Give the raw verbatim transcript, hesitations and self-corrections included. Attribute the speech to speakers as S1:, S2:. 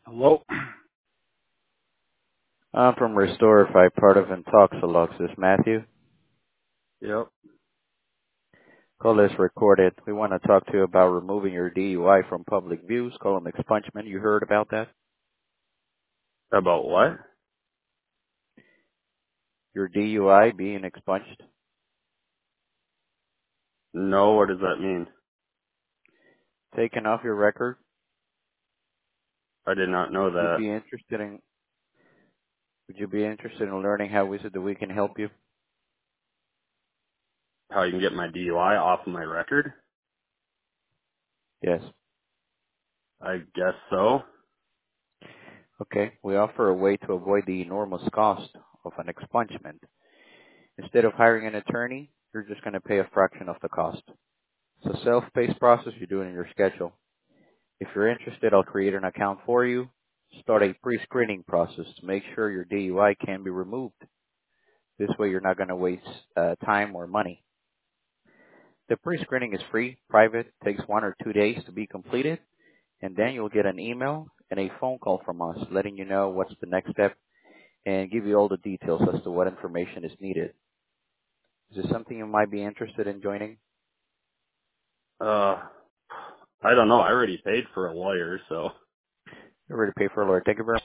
S1: Hello?
S2: I'm from Restorify, part of Intoxilux. This is Matthew.
S1: Yep.
S2: Call is recorded. We want to talk to you about removing your D U I from public views. Call them expungement. You heard about that?
S1: About what?
S2: Your D U I being expunged?
S1: No, what does that mean?
S2: Taken off your record?
S1: I did not know
S2: Would you
S1: that.
S2: be interested in Would you be interested in learning how we said that we can help you?
S1: How you can get my D U I off of my record?
S2: Yes.
S1: I guess so.
S2: Okay. We offer a way to avoid the enormous cost of an expungement. Instead of hiring an attorney, you're just going to pay a fraction of the cost. It's a self-paced process. You do it in your schedule. If you're interested, I'll create an account for you, start a pre-screening process to make sure your D U I can be removed. This way you're not going to waste uh, time or money. The pre-screening is free, private, takes one or two days to be completed, and then you'll get an email and a phone call from us letting you know what's the next step and give you all the details as to what information is needed. Is this something you might be interested in joining?
S1: Uh, I don't know. I already paid for a lawyer, so.
S2: You already pay for a lawyer. Thank you very much.